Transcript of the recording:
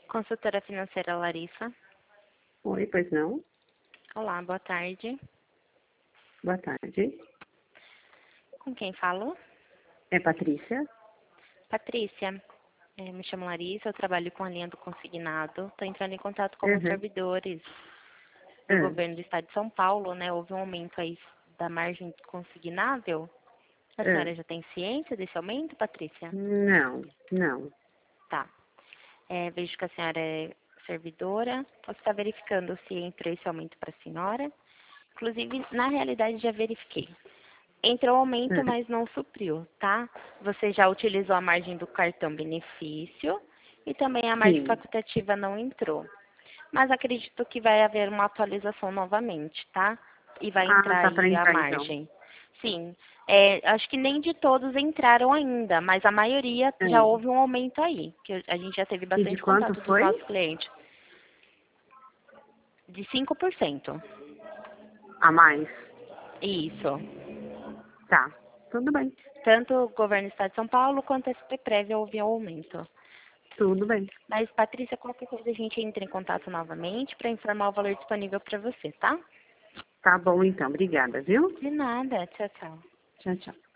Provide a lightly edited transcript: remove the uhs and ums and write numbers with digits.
Consultora financeira Larissa. Oi, pois não? Olá, boa tarde. Boa tarde. Com quem falo? É Patrícia? Patrícia. Me chamo Larissa, eu trabalho com a linha do consignado. Estou entrando em contato com os Uhum. servidores do governo do estado de São Paulo, né? Houve um aumento aí da margem consignável. A senhora já tem ciência desse aumento, Patrícia? Não. Tá. Vejo que a senhora é servidora. Posso estar verificando se entrou esse aumento para a senhora. Inclusive, na realidade, já verifiquei. Entrou aumento, mas não supriu, tá? Você já utilizou a margem do cartão benefício e também a margem Sim. facultativa não entrou. Mas acredito que vai haver uma atualização novamente, tá? E vai Ah, entrar tá pra aí a entrar então. margem. Sim, acho que nem de todos entraram ainda, mas a maioria já houve um aumento aí, que a gente já teve E de bastante quanto contato dos foi? nossos clientes. De 5%. A mais? Isso. Tá. Tudo bem. Tanto o governo do estado de São Paulo quanto a SPPrev houve um aumento. Tudo bem. Mas, Patrícia, qualquer coisa a gente entra em contato novamente para informar o valor disponível para você, tá? Tá bom então. Obrigada, viu? De nada. Tchau, tchau. Tchau, tchau.